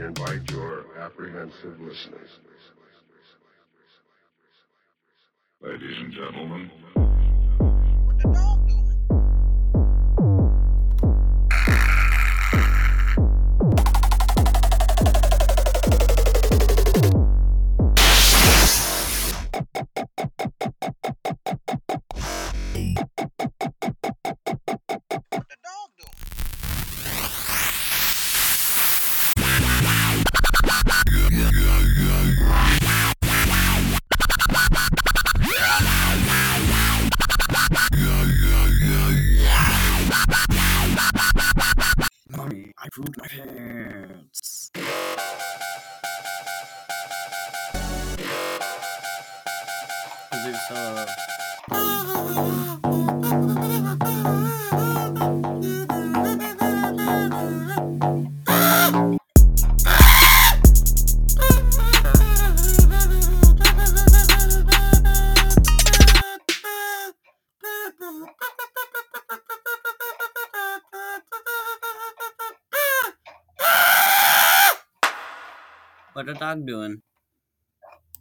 invite your apprehensive listeners. Ladies and gentlemen. What the dog doing? What the dog doing? Mommy, I pooped my pants. What the dog doing?